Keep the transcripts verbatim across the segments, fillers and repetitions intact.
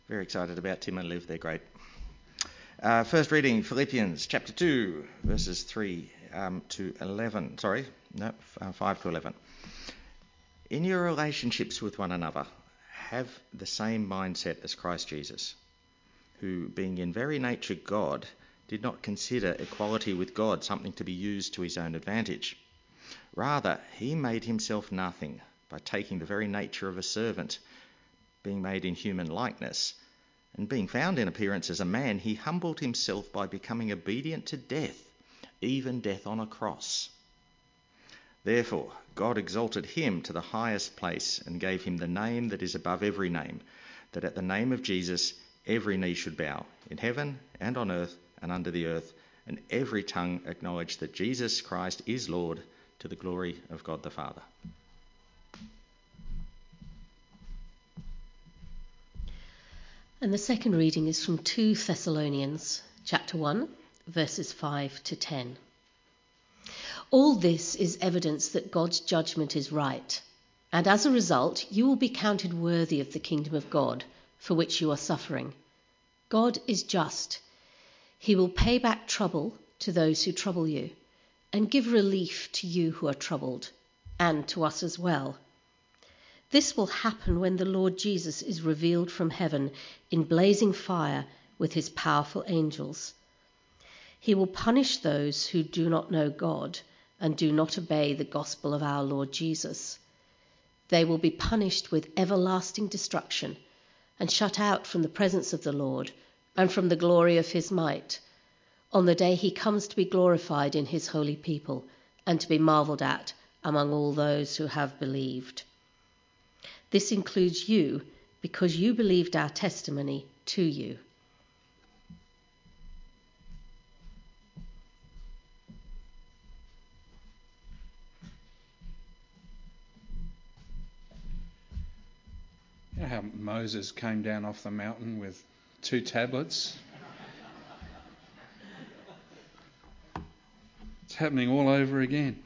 Very excited about Tim and Liv. They're great. Uh, first reading, Philippians chapter two, verses three um, to eleven. Sorry, no, uh, five to eleven. In your relationships with one another, have the same mindset as Christ Jesus, who, being in very nature God, did not consider equality with God something to be used to his own advantage. Rather, he made himself nothing by taking the very nature of a servant, being made in human likeness, and being found in appearance as a man, he humbled himself by becoming obedient to death, even death on a cross. Therefore, God exalted him to the highest place and gave him the name that is above every name, that at the name of Jesus every knee should bow, in heaven and on earth and under the earth, and every tongue acknowledge that Jesus Christ is Lord, to the glory of God the Father. And the second reading is from two Thessalonians, chapter one, verses five to ten. All this is evidence that God's judgment is right, and as a result, you will be counted worthy of the kingdom of God, for which you are suffering. God is just. He will pay back trouble to those who trouble you, and give relief to you who are troubled, and to us as well. This will happen when the Lord Jesus is revealed from heaven in blazing fire with his powerful angels. He will punish those who do not know God and do not obey the gospel of our Lord Jesus. They will be punished with everlasting destruction and shut out from the presence of the Lord and from the glory of his might, on the day he comes to be glorified in his holy people and to be marveled at among all those who have believed. This includes you, because you believed our testimony to you. You know how Moses came down off the mountain with two tablets? It's happening all over again.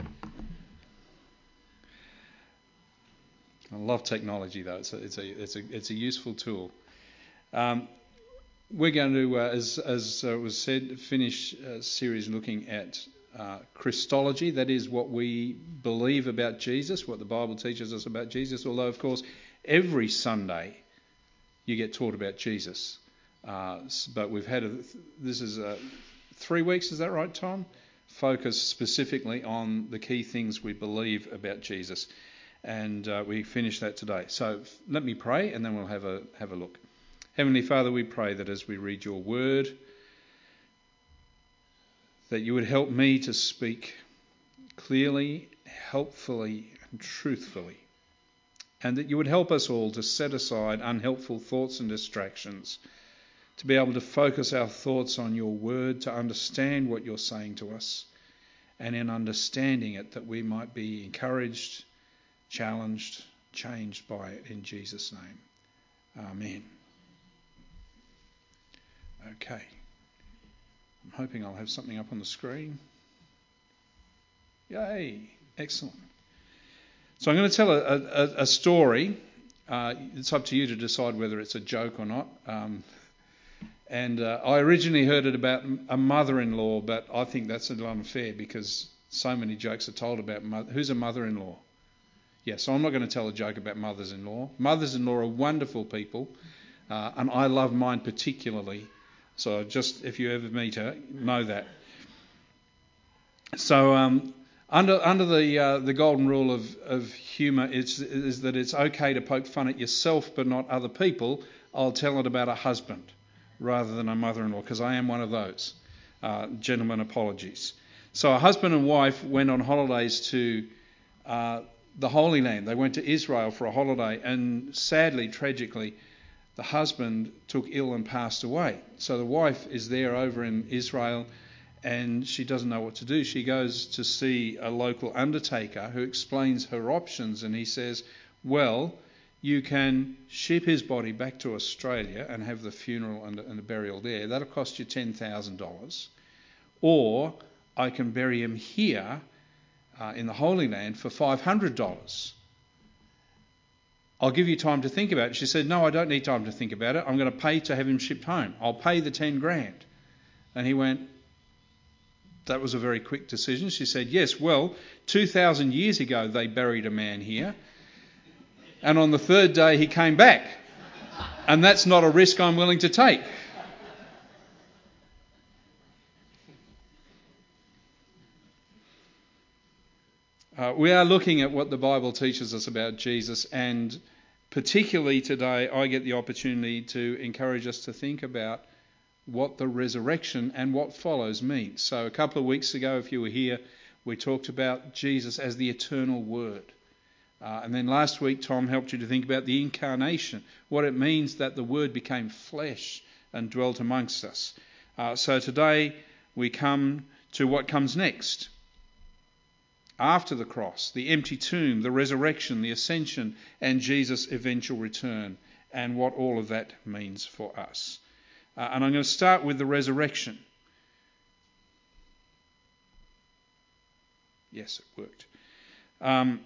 I love technology, though. It's a, it's a, it's a, it's a useful tool. Um, we're going to, uh, as, as uh, was said, finish a series looking at uh, Christology. That is what we believe about Jesus, what the Bible teaches us about Jesus. Although, of course, every Sunday you get taught about Jesus. Uh, but we've had, a, this is a, three weeks, is that right, Tom? Focus specifically on the key things we believe about Jesus. And uh, we finish that today. So let me pray and then we'll have a have a look. Heavenly Father, we pray that as we read your word, that you would help me to speak clearly, helpfully and truthfully. And that you would help us all to set aside unhelpful thoughts and distractions, to be able to focus our thoughts on your word, to understand what you're saying to us, and in understanding it that we might be encouraged, challenged, changed by it in Jesus' name. Amen. Okay. I'm hoping I'll have something up on the screen. Yay. Excellent. So I'm going to tell a, a, a story. Uh, it's up to you to decide whether it's a joke or not. Um, and uh, I originally heard it about a mother-in-law, but I think that's a little unfair because so many jokes are told about mother. Who's a mother-in-law? Yeah, so I'm not going to tell a joke about mothers-in-law. Mothers-in-law are wonderful people, uh, and I love mine particularly. So just, if you ever meet her, know that. So um, under under the uh, the golden rule of, of humour is, is that it's okay to poke fun at yourself but not other people. I'll tell it about a husband rather than a mother-in-law because I am one of those. Uh, gentlemen, apologies. So a husband and wife went on holidays to Uh, the Holy Land. They went to Israel for a holiday, and sadly, tragically, the husband took ill and passed away. So the wife is there over in Israel, and she doesn't know what to do. She goes to see a local undertaker who explains her options, and he says, well, you can ship his body back to Australia and have the funeral and, and the burial there. That'll cost you ten thousand dollars. Or I can bury him here Uh, in the Holy Land for five hundred dollars. I'll give you time to think about it. She said, no, I don't need time to think about it. I'm going to pay to have him shipped home. I'll pay the ten grand. And he went, that was a very quick decision. She said, yes, well, two thousand years ago they buried a man here. And on the third day he came back. And that's not a risk I'm willing to take. Uh, we are looking at what the Bible teaches us about Jesus, and particularly today I get the opportunity to encourage us to think about what the resurrection and what follows means. So a couple of weeks ago, if you were here, we talked about Jesus as the eternal Word. Uh, and then last week Tom helped you to think about the incarnation, what it means that the Word became flesh and dwelt amongst us. Uh, so today we come to what comes next. After the cross, the empty tomb, the resurrection, the ascension, and Jesus' eventual return, and what all of that means for us. Uh, and I'm going to start with the resurrection. Yes, it worked. Um,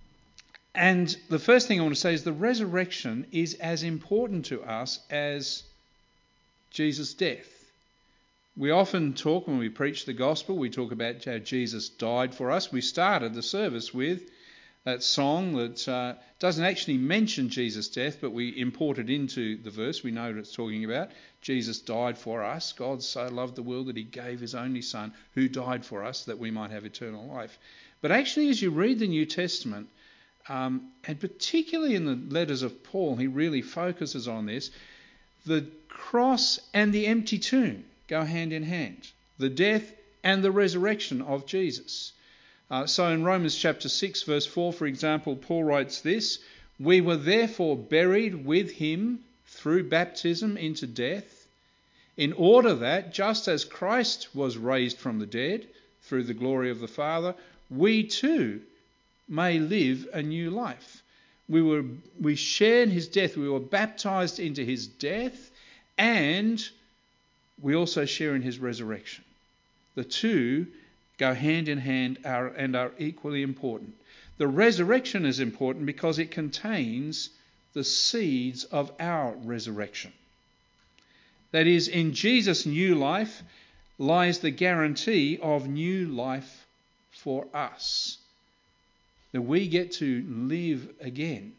and the first thing I want to say is the resurrection is as important to us as Jesus' death. We often talk, when we preach the gospel, we talk about how Jesus died for us. We started the service with that song that uh, doesn't actually mention Jesus' death, but we import it into the verse. We know what it's talking about. Jesus died for us. God so loved the world that he gave his only Son, who died for us that we might have eternal life. But actually, as you read the New Testament, um, and particularly in the letters of Paul, he really focuses on this. The cross and the empty tomb go hand in hand. The death and the resurrection of Jesus. Uh, so in Romans chapter six, verse four, for example, Paul writes this: we were therefore buried with him through baptism into death, in order that, just as Christ was raised from the dead through the glory of the Father, we too may live a new life. We were we shared his death. We were baptized into his death, and we also share in his resurrection. The two go hand in hand are, and are equally important. The resurrection is important because it contains the seeds of our resurrection. That is, in Jesus' new life lies the guarantee of new life for us. That we get to live again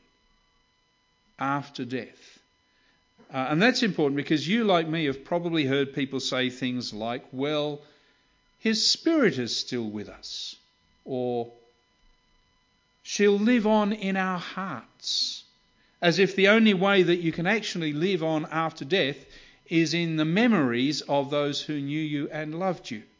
after death. Uh, and that's important because you, like me, have probably heard people say things like, well, his spirit is still with us. Or, she'll live on in our hearts. As if the only way that you can actually live on after death is in the memories of those who knew you and loved you.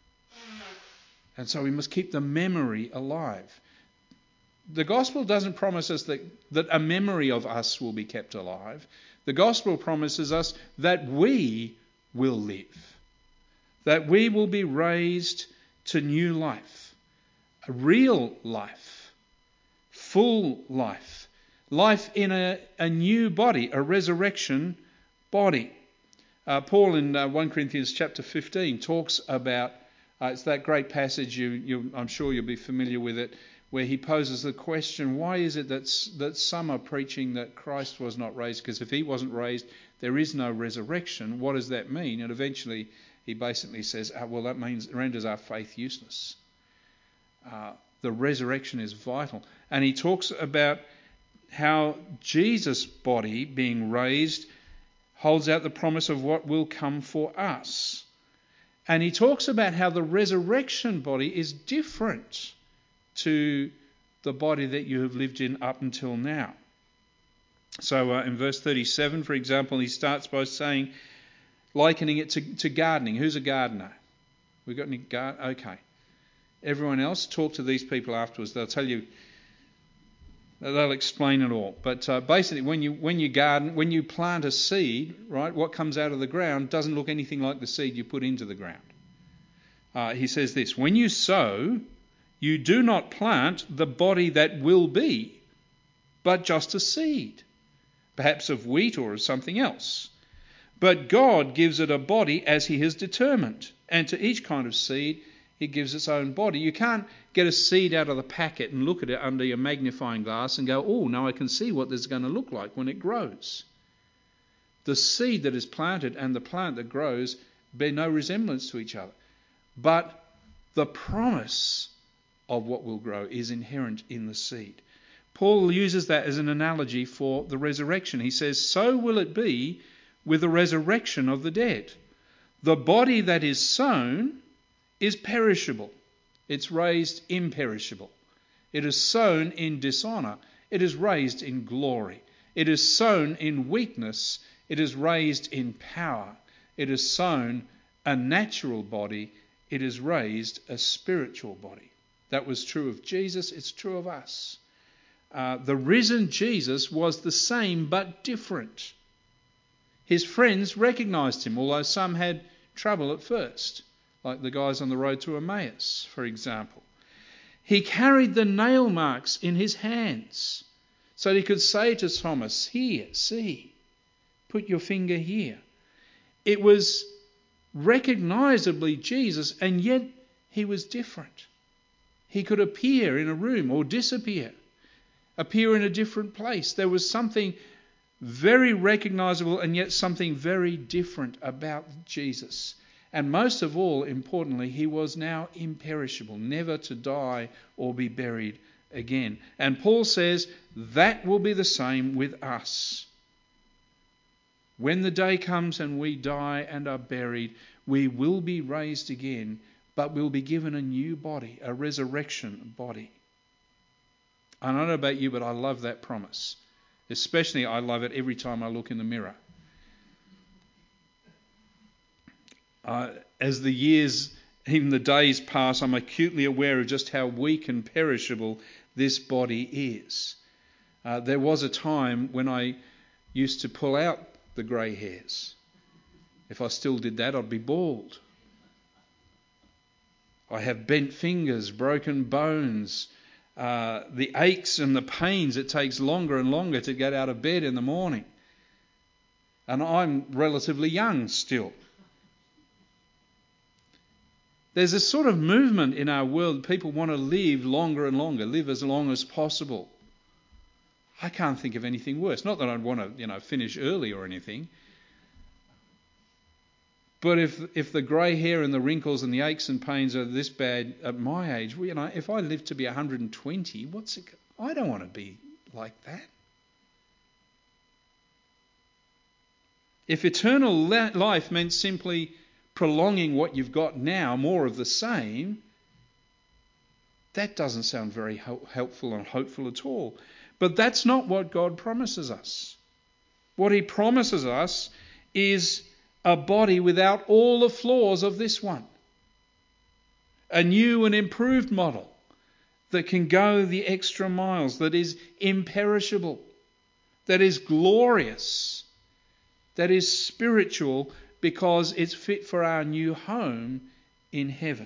And so we must keep the memory alive. The gospel doesn't promise us that, that a memory of us will be kept alive. The gospel promises us that we will live, that we will be raised to new life, a real life, full life, life in a, a new body, a resurrection body. Uh, Paul in uh, First Corinthians chapter fifteen talks about, uh, it's that great passage, you, you, I'm sure you'll be familiar with it, where he poses the question, why is it that, that some are preaching that Christ was not raised? Because if he wasn't raised, there is no resurrection. What does that mean? And eventually he basically says, oh, well, that means renders our faith useless. Uh, the resurrection is vital. And he talks about how Jesus' body being raised holds out the promise of what will come for us. And he talks about how the resurrection body is different to the body that you have lived in up until now. So uh, in verse thirty-seven, for example, he starts by saying, likening it to, to gardening. Who's a gardener? We've got any garden? Okay. Everyone else, talk to these people afterwards. They'll tell you, they'll explain it all. But uh, basically, when you when you garden, when you plant a seed, right, what comes out of the ground doesn't look anything like the seed you put into the ground. Uh, he says this: when you sow, you do not plant the body that will be, but just a seed, perhaps of wheat or of something else. But God gives it a body as he has determined, and to each kind of seed It gives its own body. You can't get a seed out of the packet and look at it under your magnifying glass and go, oh, now I can see what this is going to look like when it grows. The seed that is planted and the plant that grows bear no resemblance to each other. But the promise of what will grow is inherent in the seed. Paul uses that as an analogy for the resurrection. He says, so will it be with the resurrection of the dead. The body that is sown is perishable. It's raised imperishable. It is sown in dishonour. It is raised in glory. It is sown in weakness. It is raised in power. It is sown a natural body. It is raised a spiritual body. That was true of Jesus. It's true of us. Uh, the risen Jesus was the same but different. His friends recognised him, although some had trouble at first, like the guys on the road to Emmaus, for example. He carried the nail marks in his hands so that he could say to Thomas, here, see, put your finger here. It was recognisably Jesus, and yet he was different. He could appear in a room or disappear, appear in a different place. There was something very recognisable and yet something very different about Jesus. And most of all, importantly, he was now imperishable, never to die or be buried again. And Paul says that will be the same with us. When the day comes and we die and are buried, we will be raised again, but we'll be given a new body, a resurrection body. I don't know about you, but I love that promise. Especially I love it every time I look in the mirror. Uh, as the years, even the days pass, I'm acutely aware of just how weak and perishable this body is. Uh, there was a time when I used to pull out the grey hairs. If I still did that, I'd be bald. I have bent fingers, broken bones, uh, the aches and the pains. It takes longer and longer to get out of bed in the morning. And I'm relatively young still. There's a sort of movement in our world. People want to live longer and longer, live as long as possible. I can't think of anything worse. Not that I'd want to, you know, finish early or anything. But if if the grey hair and the wrinkles and the aches and pains are this bad at my age, well, you know, if I live to be one hundred twenty, what's it? I don't want to be like that. If eternal life meant simply prolonging what you've got now, more of the same, that doesn't sound very helpful and hopeful at all. But that's not what God promises us. What he promises us is a body without all the flaws of this one. A new and improved model that can go the extra miles, that is imperishable, that is glorious, that is spiritual, because it's fit for our new home in heaven.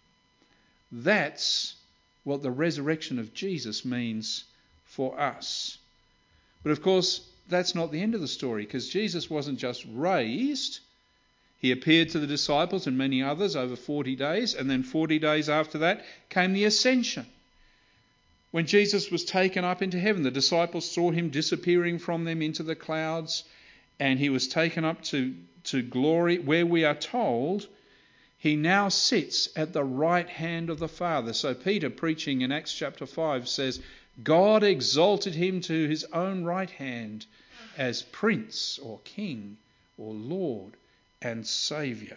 That's what the resurrection of Jesus means for us. But of course, that's not the end of the story, because Jesus wasn't just raised. He appeared to the disciples and many others over forty days, and then forty days after that came the ascension. When Jesus was taken up into heaven, the disciples saw him disappearing from them into the clouds, and he was taken up to, to glory, where we are told he now sits at the right hand of the Father. So Peter, preaching in Acts chapter five, says, God exalted him to his own right hand as Prince or King or Lord and Saviour.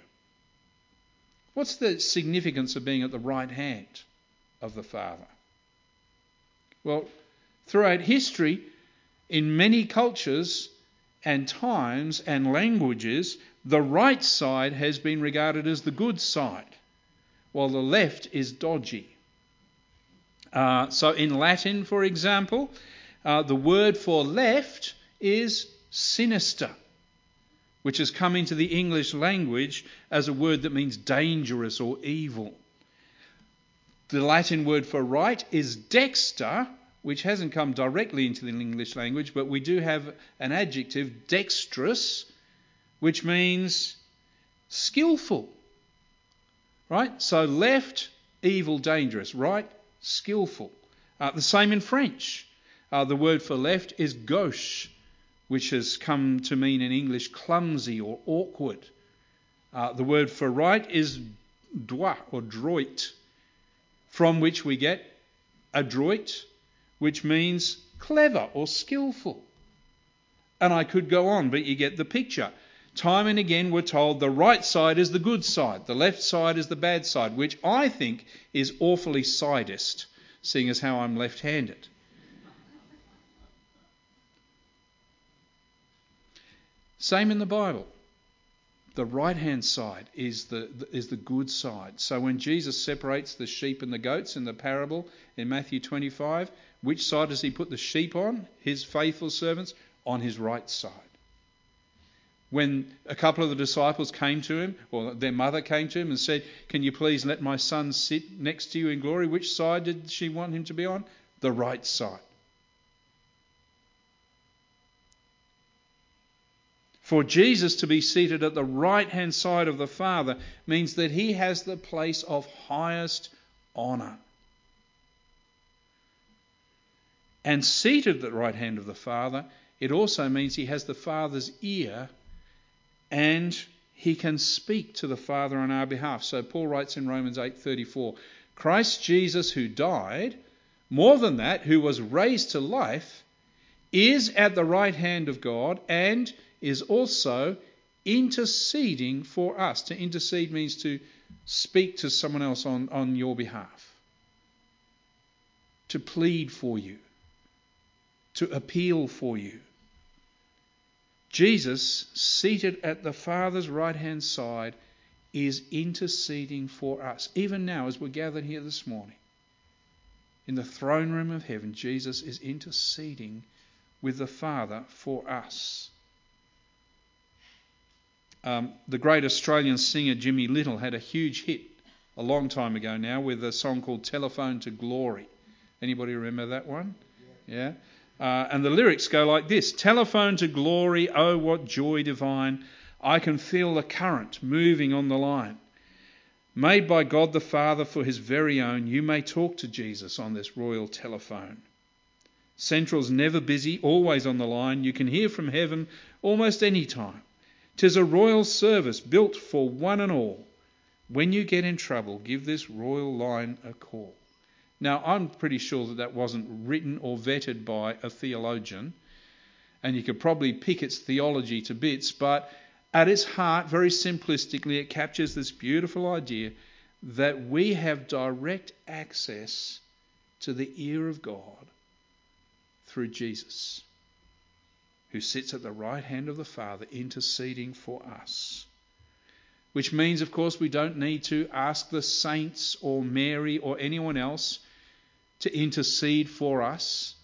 What's the significance of being at the right hand of the Father? Well, throughout history, in many cultures and times and languages, the right side has been regarded as the good side, while the left is dodgy. Uh, so in Latin, for example, uh, the word for left is sinister, which has come into the English language as a word that means dangerous or evil. The Latin word for right is dexter, which hasn't come directly into the English language, but we do have an adjective, dexterous, which means skillful, Right? So left, evil, dangerous. Right, skillful. Uh, the same in French. Uh, the word for left is gauche, which has come to mean in English clumsy or awkward. Uh, the word for right is droit or droit, from which we get adroit, which means clever or skillful. And I could go on, but you get the picture. Time and again we're told the right side is the good side, the left side is the bad side, which I think is awfully sidist, seeing as how I'm left-handed. Same in the Bible. The right-hand side is the, is the good side. So when Jesus separates the sheep and the goats in the parable in Matthew twenty-five, which side does he put the sheep on? His faithful servants? On his right side. When a couple of the disciples came to him, or their mother came to him and said, "Can you please let my son sit next to you in glory?" Which side did she want him to be on? The right side. For Jesus to be seated at the right-hand side of the Father means that he has the place of highest honour. And seated at the right hand of the Father, it also means he has the Father's ear and he can speak to the Father on our behalf. So Paul writes in Romans eight thirty-four, Christ Jesus, who died, more than that, who was raised to life, is at the right hand of God and is also interceding for us. To intercede means to speak to someone else on, on your behalf, to plead for you, to appeal for you. Jesus, seated at the Father's right-hand side, is interceding for us. Even now, as we're gathered here this morning, in the throne room of heaven, Jesus is interceding with the Father for us. Um, the great Australian singer Jimmy Little had a huge hit a long time ago now with a song called Telephone to Glory. Anybody remember that one? Yeah. Uh, and the lyrics go like this: Telephone to glory, oh what joy divine, I can feel the current moving on the line. Made by God the Father for his very own, you may talk to Jesus on this royal telephone. Central's never busy, always on the line, you can hear from heaven almost any time. 'Tis a royal service built for one and all. When you get in trouble, give this royal line a call. Now, I'm pretty sure that that wasn't written or vetted by a theologian, and you could probably pick its theology to bits, but at its heart, very simplistically, it captures this beautiful idea that we have direct access to the ear of God through Jesus, who sits at the right hand of the Father interceding for us. Which means, of course, we don't need to ask the saints or Mary or anyone else to intercede for us.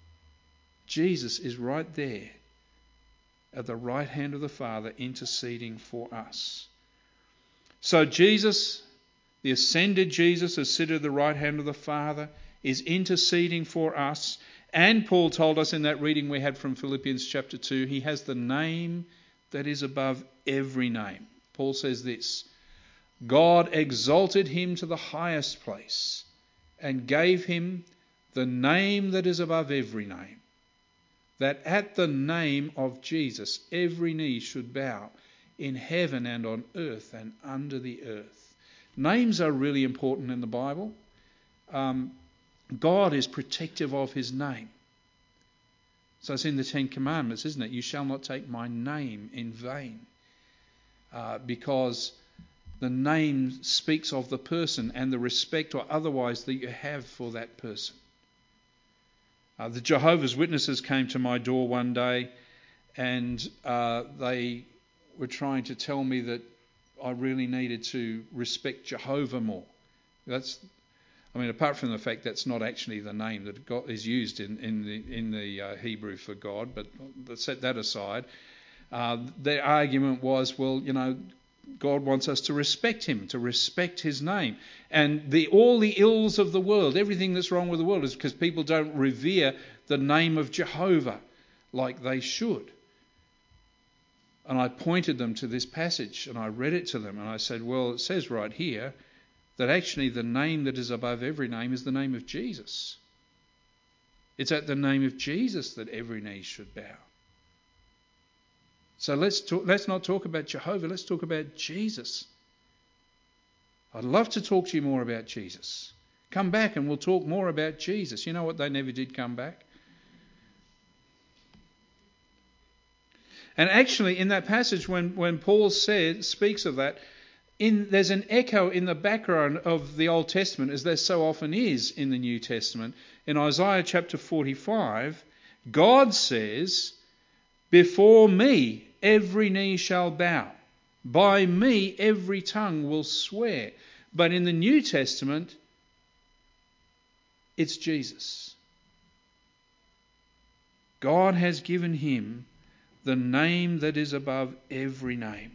Jesus is right there at the right hand of the Father interceding for us. So Jesus, the ascended Jesus, is seated at the right hand of the Father, is interceding for us. And Paul told us in that reading we had from Philippians chapter two, he has the name that is above every name. Paul says this: God exalted him to the highest place and gave him the name that is above every name, that at the name of Jesus every knee should bow in heaven and on earth and under the earth. Names are really important in the Bible. Um, God is protective of his name. So it's in the Ten Commandments, isn't it? You shall not take my name in vain. Uh, because the name speaks of the person and the respect or otherwise that you have for that person. Uh, the Jehovah's Witnesses came to my door one day and uh, they were trying to tell me that I really needed to respect Jehovah more. That's, I mean, apart from the fact that's not actually the name that God is used in, in the, in the uh, Hebrew for God, but let's set that aside. Uh, their argument was, well, you know, God wants us to respect him, to respect his name. And the all the ills of the world, everything that's wrong with the world, is because people don't revere the name of Jehovah like they should. And I pointed them to this passage and I read it to them and I said, well, it says right here that actually the name that is above every name is the name of Jesus. It's at the name of Jesus that every knee should bow. So let's talk, let's not talk about Jehovah, let's talk about Jesus. I'd love to talk to you more about Jesus. Come back and we'll talk more about Jesus. You know what? They never did come back. And actually, in that passage, when, when Paul said, speaks of that, in, there's an echo in the background of the Old Testament, as there so often is in the New Testament. In Isaiah chapter forty-five, God says, "Before me every knee shall bow. By me every tongue will swear." But in the New Testament, it's Jesus. God has given him the name that is above every name.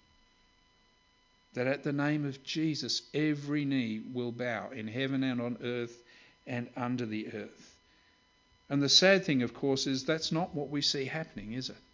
That at the name of Jesus, every knee will bow in heaven and on earth and under the earth. And the sad thing, of course, is that's not what we see happening, is it?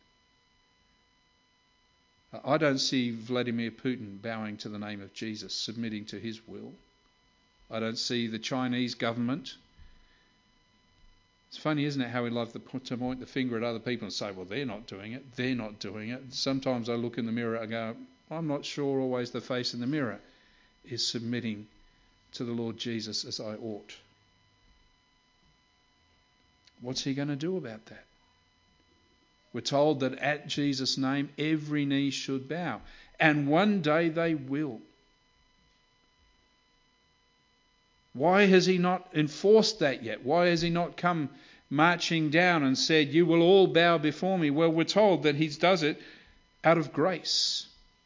I don't see Vladimir Putin bowing to the name of Jesus, submitting to his will. I don't see the Chinese government. It's funny, isn't it, how we love to point the finger at other people and say, well, they're not doing it, they're not doing it. Sometimes I look in the mirror and go, I'm not sure always the face in the mirror is submitting to the Lord Jesus as I ought. What's he going to do about that? We're told that at Jesus' name every knee should bow. And one day they will. Why has he not enforced that yet? Why has he not come marching down and said, you will all bow before me? Well, we're told that he does it out of grace.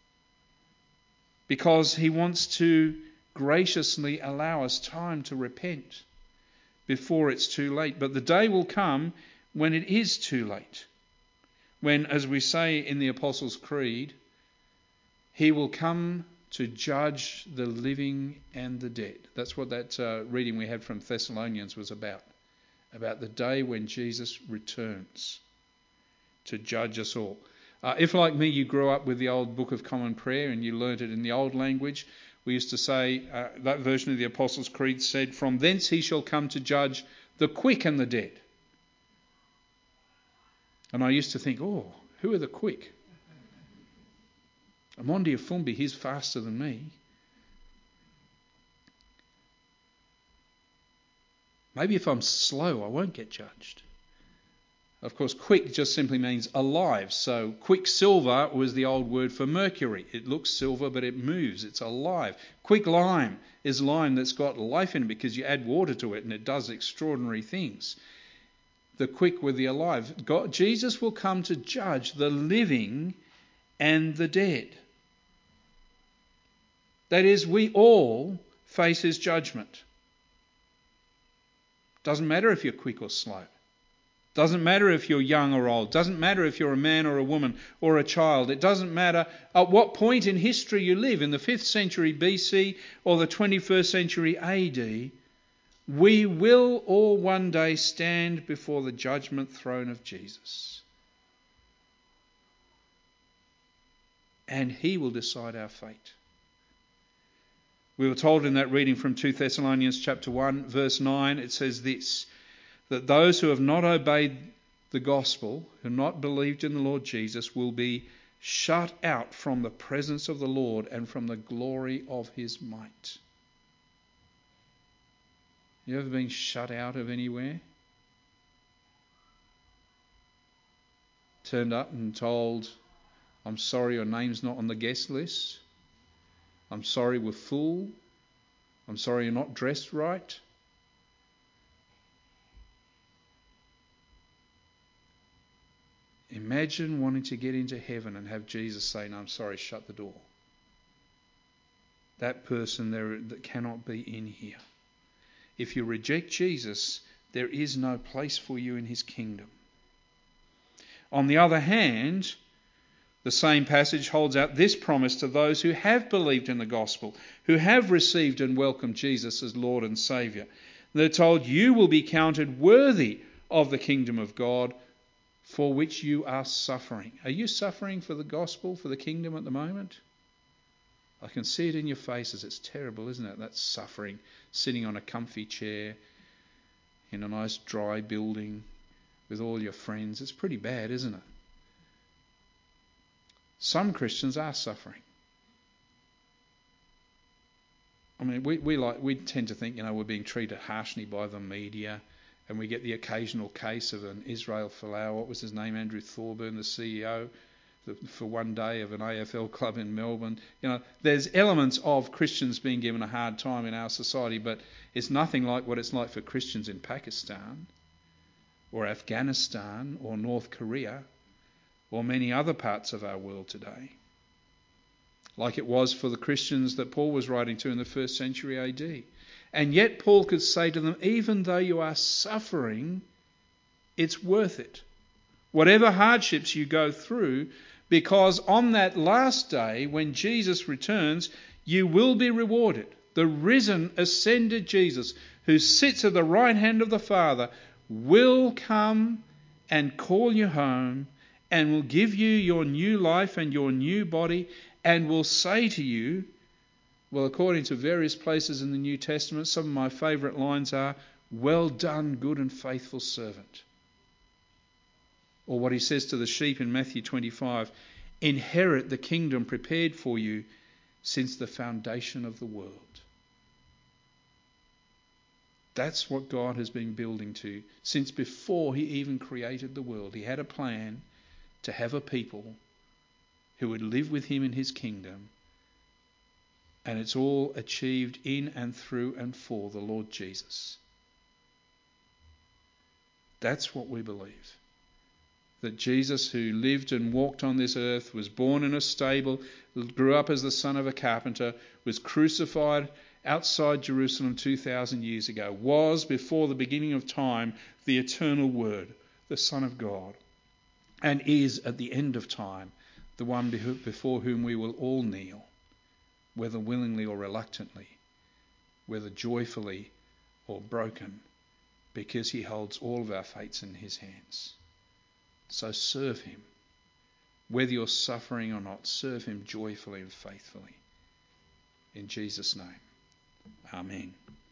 Because he wants to graciously allow us time to repent before it's too late. But the day will come when it is too late. When, as we say in the Apostles' Creed, he will come to judge the living and the dead. That's what that uh, reading we had from Thessalonians was about. About the day when Jesus returns to judge us all. Uh, if, like me, you grew up with the old Book of Common Prayer and you learnt it in the old language, we used to say, uh, that version of the Apostles' Creed said, from thence he shall come to judge the quick and the dead. And I used to think, oh, who are the quick? Amondi Afumbi, he's faster than me. Maybe if I'm slow, I won't get judged. Of course, quick just simply means alive. So quicksilver was the old word for mercury. It looks silver, but it moves. It's alive. Quick lime is lime that's got life in it because you add water to it and it does extraordinary things. The quick with the alive. God, Jesus will come to judge the living and the dead. That is, we all face his judgment. Doesn't matter if you're quick or slow. Doesn't matter if you're young or old. Doesn't matter if you're a man or a woman or a child. It doesn't matter at what point in history you live, in the fifth century B C or the twenty-first century A D. We will all one day stand before the judgment throne of Jesus. And he will decide our fate. We were told in that reading from Second Thessalonians chapter one, verse nine, it says this, that those who have not obeyed the gospel, who have not believed in the Lord Jesus, will be shut out from the presence of the Lord and from the glory of his might. You ever been shut out of anywhere? Turned up and told, I'm sorry your name's not on the guest list. I'm sorry we're full. I'm sorry you're not dressed right. Imagine wanting to get into heaven and have Jesus say, no, I'm sorry, shut the door. That person there that cannot be in here. If you reject Jesus, there is no place for you in his kingdom. On the other hand, the same passage holds out this promise to those who have believed in the gospel, who have received and welcomed Jesus as Lord and Saviour. They're told, you will be counted worthy of the kingdom of God for which you are suffering. Are you suffering for the gospel, for the kingdom at the moment? I can see it in your faces. It's terrible, isn't it? That's suffering, sitting on a comfy chair in a nice dry building with all your friends. It's pretty bad, isn't it? Some Christians are suffering. I mean, we, we like we tend to think, you know, we're being treated harshly by the media, and we get the occasional case of an Israel Folau, what was his name, Andrew Thorburn, the C E O, the, for one day of an A F L club in Melbourne. You know, there's elements of Christians being given a hard time in our society, but it's nothing like what it's like for Christians in Pakistan or Afghanistan or North Korea or many other parts of our world today. Like it was for the Christians that Paul was writing to in the first century A D. And yet Paul could say to them, even though you are suffering, it's worth it. Whatever hardships you go through, because on that last day, when Jesus returns, you will be rewarded. The risen, ascended Jesus, who sits at the right hand of the Father, will come and call you home and will give you your new life and your new body, and will say to you, well, according to various places in the New Testament, some of my favourite lines are, well done, good and faithful servant. Or what he says to the sheep in Matthew twenty-five, inherit the kingdom prepared for you since the foundation of the world. That's what God has been building to since before he even created the world. He had a plan to have a people who would live with him in his kingdom, and it's all achieved in and through and for the Lord Jesus. That's what we believe. That Jesus, who lived and walked on this earth, was born in a stable, grew up as the son of a carpenter, was crucified outside Jerusalem two thousand years ago, was, before the beginning of time, the eternal Word, the Son of God, and is, at the end of time, the one before whom we will all kneel, whether willingly or reluctantly, whether joyfully or broken, because he holds all of our fates in his hands. So serve him. Whether you're suffering or not, serve him joyfully and faithfully. In Jesus' name, amen.